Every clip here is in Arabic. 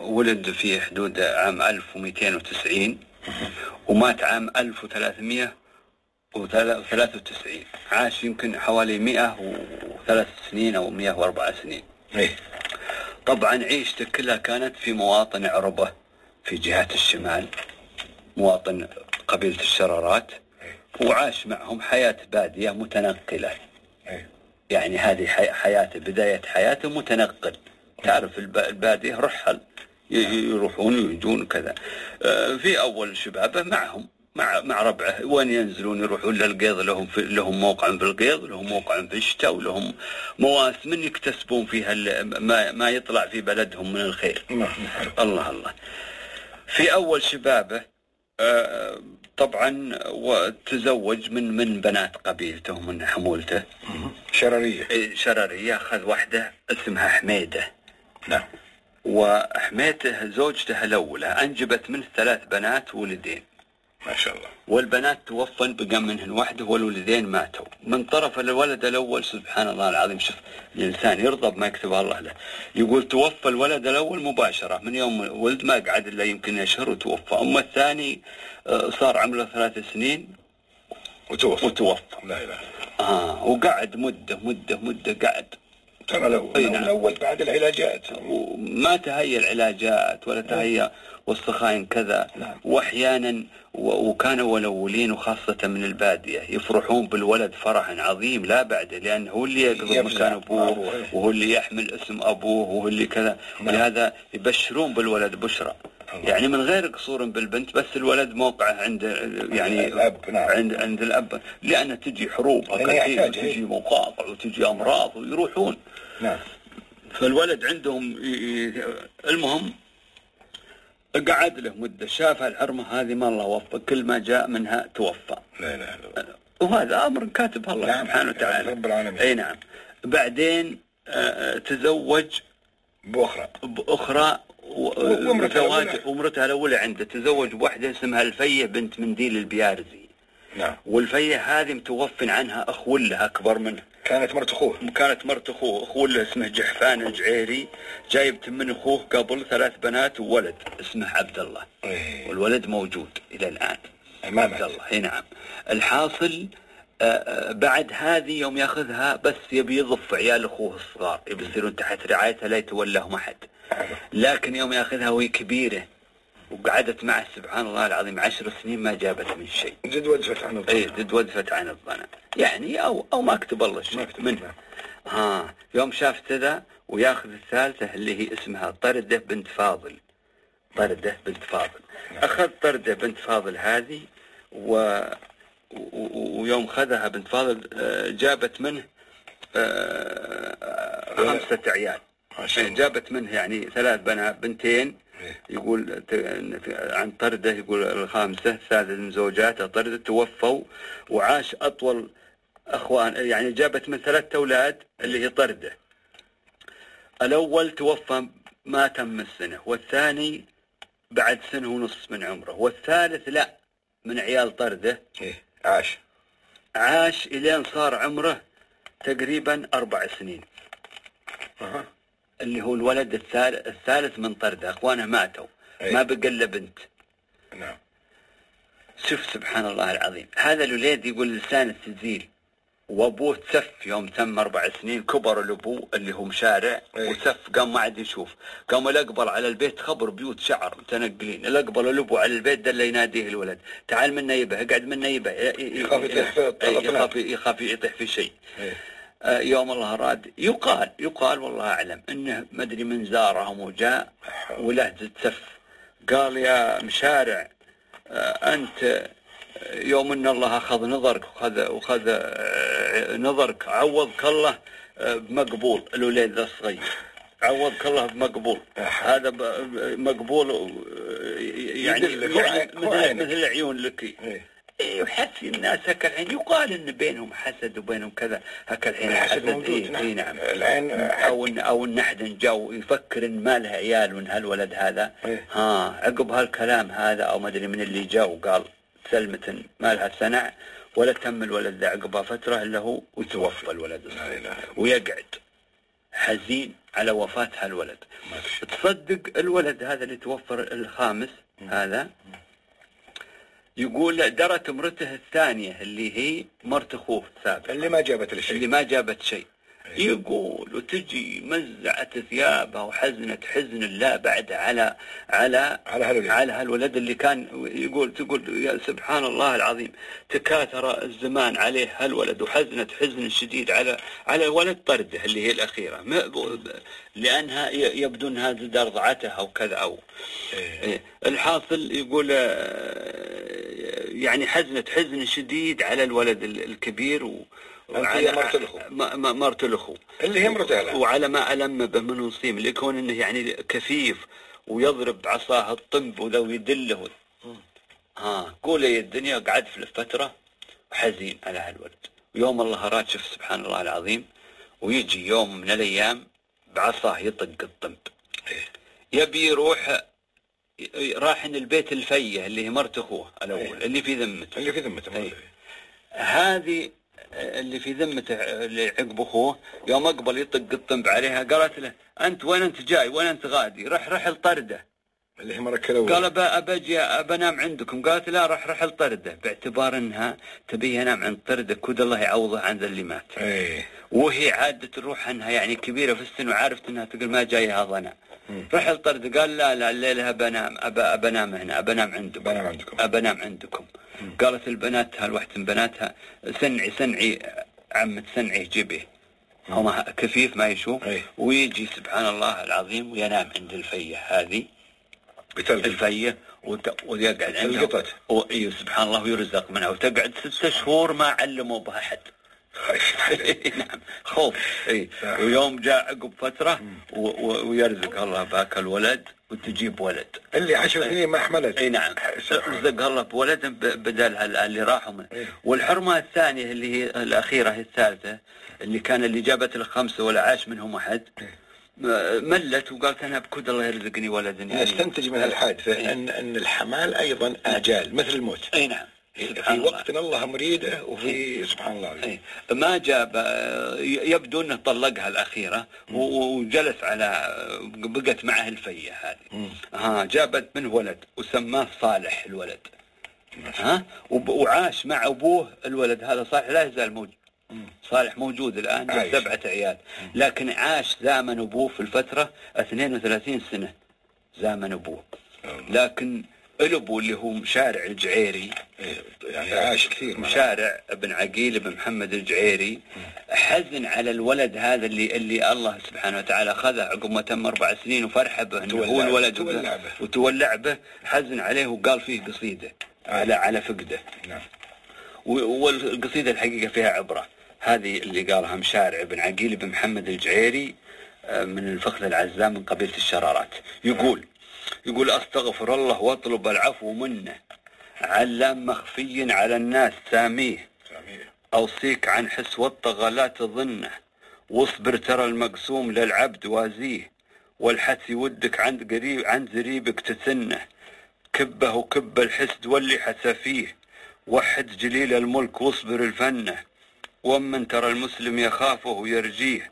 ولد في حدود عام 1290 ومات عام 1393. عاش يمكن حوالي 103 سنين أو 104 سنين. طبعا عيشته كلها كانت في مواطن عربة في جهة الشمال، مواطن قبيلة الشرارات، وعاش معهم حياة بادية متنقلة. يعني هذه حياته، بداية حياته متنقل. تعرف البادية رحل، يروحون ويجون كذا. في أول شبابه معهم مع ربعه، وين ينزلون يروحون للقيض، لهم موقع بالقيض، لهم موقع في الشتاء، ولهم مواسم يكتسبون فيها ما يطلع في بلدهم من الخير. الله الله. في أول شبابه طبعا وتزوج من بنات قبيلته، من حمولته شرارية. أخذ واحدة اسمها حميدة. نعم. وحميته زوجته الأولى أنجبت منه 3 بنات وولدين ما شاء الله. والبنات توفن، بقى منهن واحدة والولدين ماتوا. من طرف الولد الأول سبحان الله العظيم، شوف الإنسان يرضى بما يكتبه الله له. يقول توفى الولد الأول مباشرة من يوم ولد، ما قعد إلا يمكن أشهر وتوفى. أما الثاني صار عمره 3 سنين وتوفى. لا إله. وقعد مدة قعد. ترى الأول بعد العلاجات وما تهيأ العلاجات ولا تهيأ والسخاين كذا. واحيانا وكانوا الاولين وخاصه من الباديه يفرحون بالولد فرحا عظيم لا بعد، لانه هو اللي يقضي مكان ابوه، وهو اللي يحمل اسم ابوه، وهو اللي كذا. ولهذا يبشرون بالولد بشرى، يعني من غير قصور بالبنت، بس الولد موقعه عند يعني الاب. عند الاب، لانه تجي حروب وتجي مقاطع وتجي امراض ويروحون. نعم. فالولد عندهم المهم قعد له مدة، شافها الحرمة هذه ما الله وفق، كل ما جاء منها توفى. لا إله إلا الله. وهذا أمر كاتبه الله سبحانه وتعالى. رب العالمين. أي نعم. بعدين تزوج بأخرى ومرتها الأولى عنده تزوج بواحدة اسمها الفية بنت منديل البيارزي. نعم. والفية هذه متوفن عنها أخو له أكبر منه، كانت مرت أخوه. أخوه له اسمه جحفان الجعيري، جايبت من أخوه قبل 3 بنات وولد اسمه عبد الله. والولد موجود إلى الآن عبد الله. اي نعم. الحاصل بعد هذه يوم ياخذها بس يبي يضف عيال أخوه الصغار، يبي يصيرون تحت رعايته لا يتولاهم أحد. لكن يوم ياخذها وهي كبيرة وقعدت معه سبحان الله العظيم 10 سنين ما جابت من شيء. جد ودفت عن الظن. جد ودفت عن الظن يعني، أو ما كتب الله شيء منه. يوم شافت ذا وياخذ الثالثة اللي هي اسمها طردة بنت فاضل. أخذ طردة بنت فاضل هذه ويوم خذها بنت فاضل جابت منه 5 عيال. جابت منه يعني 3 بنتين. يقول عن طردة، يقول الخامسة الثالثة من زوجاته طردة توفوا، وعاش أطول أخوان، يعني جابت من 3 أولاد اللي هي طردة. الأول توفى ما تم السنة، والثاني بعد 1.5 سنة من عمره، والثالث لا من عيال طردة عاش إلين صار عمره تقريبا 4 سنين. اللي هو الولد الثالث من طردة، أخوانه ماتوا. ما بقى إلا بنت. نعم. شوف سبحان الله العظيم، هذا الوليد يقول لسان السجيل، وأبوه تسف يوم تم 4 سنين، كبر الأبو اللي هو مشارع وسف، قام ما عاد يشوف، قام الأقبل على البيت خبر بيوت شعر متنقلين، الأقبل الأبو على البيت دل يناديه الولد، تعال من نيبه، اقعد من نيبه، يخاف يطيح في شيء. يوم الله راد يقال والله أعلم إنه ما أدري من زارهم وجاء ولهجة سف، قال يا مشارع أنت يوم إن الله أخذ نظرك وخذ نظرك عوضك الله بمقبول. الوليد الصغير عوضك الله بمقبول، هذا مقبول يعني مثل العيون لك. وحس الناس هكا الحين يقال ان بينهم حسد وبينهم كذا هكا الحين الحسد موجود. نعم. الحين او ان احد جاو يفكر ان ما له عيال من هالولد هذا. عقب هالكلام هذا او ما ادري من اللي جاء وقال سلمة ما لها سنع ولا تم الولد ذا عقبها فتره الا هو وتوفى الولد ويقعد حزين على وفاة هالولد. تصدق الولد هذا اللي توفر الخامس هذا يقول درت امرته الثانية اللي هي مرت اخوه السابق اللي ما جابت شيء يقول وتجي مزعت ثيابها وحزنت حزن الله بعد على هالولد اللي كان تقول يا سبحان الله العظيم تكاثر الزمان عليه هالولد وحزنت حزن شديد على ولد طرده اللي هي الأخيرة لأنها يبدو أنها زاد رضعتها وكذا أو الحاصل يقول يعني حزنت حزن شديد على الولد الكبير وعلى مرت الأخو اللي هي مرته وعلى ما ألم به من نصيم ليكون إنه يعني كفيف ويضرب عصاه الطنب ولو يدله قول يا الدنيا قعد في الفترة حزين على هالولد ويوم الله أراد شوف سبحان الله العظيم ويجي يوم من الأيام بعصاه يطق الطنب يبي يروح راح البيت الفيه اللي هي مرت أخوه الأول اللي في ذمته هذه اللي في ذمته اللي عقب اخوه يوم اقبل يطق الطنب عليها قالت له انت وين انت جاي وين انت غادي رح الطرده اللي هي مركله قال ابجي بنام عندكم قالت لا رح الطرده باعتبار انها تبي ينام عند طرده كود الله يعوضه عن اللي مات وهي عاده تروح انها يعني كبيره في السن وعارفت انها تقول ما جايها ظنا رح الطرده قال لا الليله بنام هنا بنام عندكم قالت البنات هالوحدة من بناتها سنعي عمة سنعي جيبه هو كفيف ما يشوف ويجي سبحان الله العظيم وينام عند الفية هذه الفية ويقعد عندها سبحان الله ويرزق منها وتقعد 6 شهور ما علموا بها حد نعم خوف ويوم جاء عقب فترة ويرزق الله باك الولد وتجيب ولد اللي 10 سنين ما حملت نعم رزق الله بولد بدل اللي راحوا منه والحرمة الثانية اللي هي الأخيرة هي الثالثة اللي جابت ال5 ولا عاش منهم أحد ملت وقالت أنا بكود الله يرزقني ولد نستنتج من الحادثة أن الحمال أيضا آجال مثل الموت نعم في وقت الله مريده وفي سبحان الله ما جاب يبدو انه طلقها الاخيره وجلس على بقت معه الفيه هذه جابت منه ولد وسماه صالح الولد وعاش مع ابوه الولد هذا صالح لا يزال موجود صالح موجود الان 7 عيال لكن عاش زامن ابوه في الفتره 32 سنه زامن ابوه لكن الابو اللي هو مشارع الجعيري يعني عاش كثير مشارع ابن عقيل بن محمد الجعيري حزن على الولد هذا اللي الله سبحانه وتعالى اخذه عقب ما تم 4 سنين وفرح به انه هو الولد وتولع به حزن عليه وقال فيه قصيده على فقده والقصيده الحقيقه فيها عبره هذه اللي قالها مشارع ابن عقيل بن محمد الجعيري من الفخذ العزام من قبيله الشرارات يقول أستغفر الله واطلب العفو منه علام مخفي على الناس ساميه أوصيك عن حس والطغى لا تظنه واصبر ترى المقسوم للعبد وازيه والحث يودك عند زريبك تسنه كبه وكب الحسد واللي حسى فيه وحد جليل الملك واصبر الفنه ومن ترى المسلم يخافه ويرجيه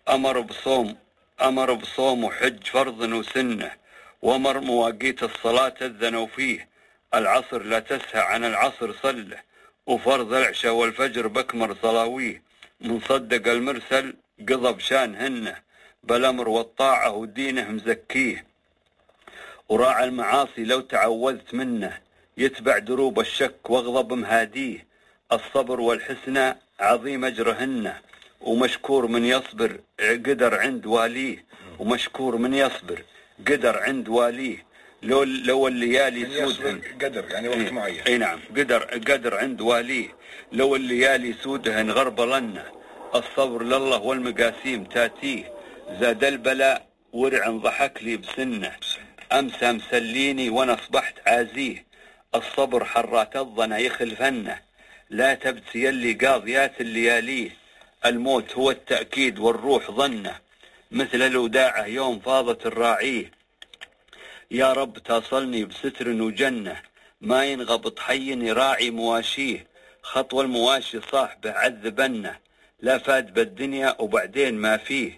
أمر بصوم وحج فرض وسنه ومر مواقيت الصلاة أذنوا فيه العصر لا تسهى عن العصر صله وفرض العشاء والفجر بكمر صلاويه من صدق المرسل قضى بشانهنه بالأمر والطاعة ودينه مزكيه وراعى المعاصي لو تعوذت منه يتبع دروب الشك واغضب مهاديه الصبر والحسنى عظيم أجرهن ومشكور من يصبر قدر عند واليه ومشكور من يصبر قدر عند واليه لو الليالي سودهن قدر يعني وقت معين نعم قدر عند واليه لو الليالي سودهن غربلنه الصبر لله والمقاسيم تاتيه زاد البلاء ورع ضحك لي بسنه امسى مسليني وانا اصبحت عازيه الصبر حرات الظنا يخلفنه لا تبتي يلي قاضيات اللياليه الموت هو التأكيد والروح ظنه مثل الوداعة يوم فاضت الراعيه يا رب تصلني بستر وجنة ما ينغبط حي يراعي مواشيه خطوة المواشي صاحبه عذبنه لا فاد بالدنيا وبعدين ما فيه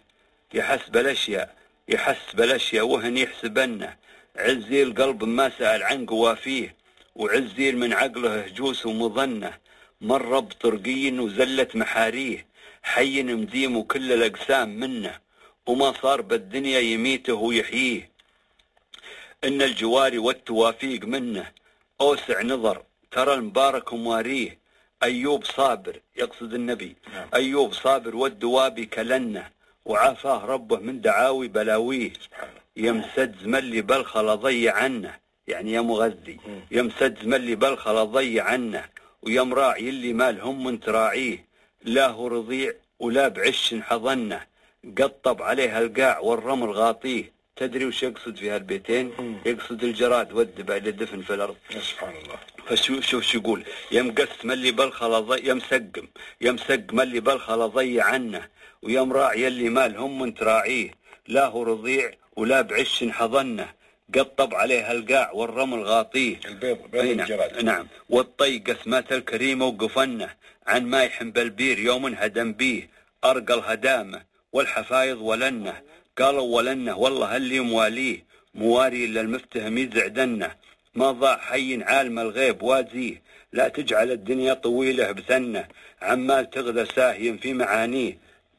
يحس بالأشياء وهن يحسبنه، عزي القلب ما سأل عن قوافيه، وعزيل من عقله هجوس ومظنه، مر بطرقين وزلت محاريه، حي مديم وكل الأقسام منه، وما صار بالدنيا يميته ويحييه، إن الجواري والتوافيق منه، أوسع نظر ترى المبارك مواريه، أيوب صابر يقصد النبي، أيوب صابر والدواب كلنه، وعافاه ربه من دعاوي بلاويه، يمسد زملي بلخل ضيع عنه، يعني يا مغذي، يمسد زملي بلخل ضيع عنه، ويمراعي اللي مالهم من تراعيه، لا هو رضيع ولا بعش حضنه، قطب عليها القاع والرمل غاطيه. تدري وش يقصد في هالبيتين؟ يقصد الجراد والدباء اللي دفن في الأرض. سبحان الله. فشوف يقول يمقسم اللي بلخل يمسقم اللي بلخل ضيع عنه، ويمراعي اللي مالهم من تراعيه، لا هو رضيع ولا بعش حضنه، قطب عليها القاع والرمل غاطيه. البيض الجراد. نعم. والطي قسمات الكريمة وقفنه، عن ما يحن بالبير يوم هدم بيه، أرقى الهدامة والحفايض ولنه، قالوا ولنه والله اللي مواليه، مواري إلا المفتهم يزعدنه، ما ضاع حي عالم الغيب وازيه، لا تجعل الدنيا طويلة بثنه، عمال تغذى ساهي في معانيه،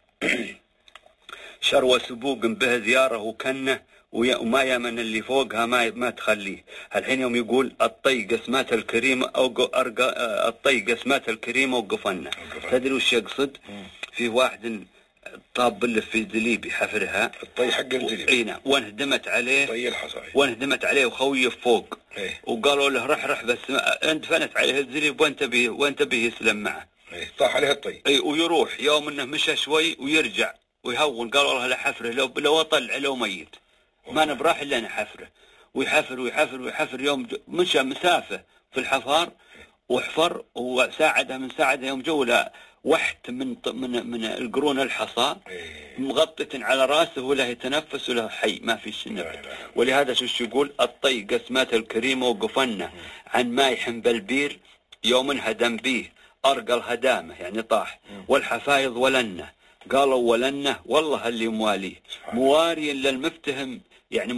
شروى سبوق به زياره وكنه، وما يمن اللي فوقها ما تخليه. الحين يوم يقول الطي قسمات الكريمة أو أرقى الطي قسمات الكريمة وقفنه، تدري وش يقصد؟ في واحد طاب اللي في الدليب يحفرها، الطي حق الدليب، اينا، وانهدمت عليه طي الحصى، وانهدمت عليه وخويه فوق، وقالوا له رح بس اندفنت عليه الدليب وانت به يسلم معه، طاح عليه الطي، ويروح يوم انه مشى شوي ويرجع ويهون، قالوا له حفره لو اطلع لو ميت ما نبراح الا نحفره، ويحفر يوم مشى مسافه في الحفار، وحفر وساعدها من ساعدها يوم جوله وحت من القرون الحصى مغطة على راسه وله يتنفس وله حي ما في النبت. ولهذا شو يقول الطي قسمات الكريمة وقفنه، عن ما يحن بالبير يوم هدم بيه، أرقى الهدامة يعني طاح، والحفايض ولنه، قالوا ولنه والله اللي مواليه، مواري للمفتهم، يعني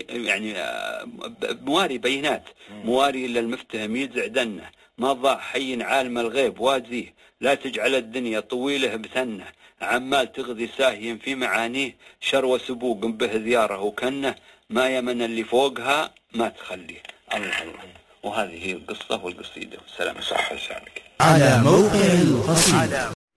مواري بينات، مواري للمفتهم يزعدنه، ما ضاع حي عالم الغيب وازيه، لا تجعل الدنيا طويلة بثنه، عمال تغذي ساهي في معانيه، شروى سبوق به زياره وكنه، ما يمن اللي فوقها ما تخليه. الله. وهذه هي القصة والقصيدة. والسلام. صح لسانك. على موقع القصيدة.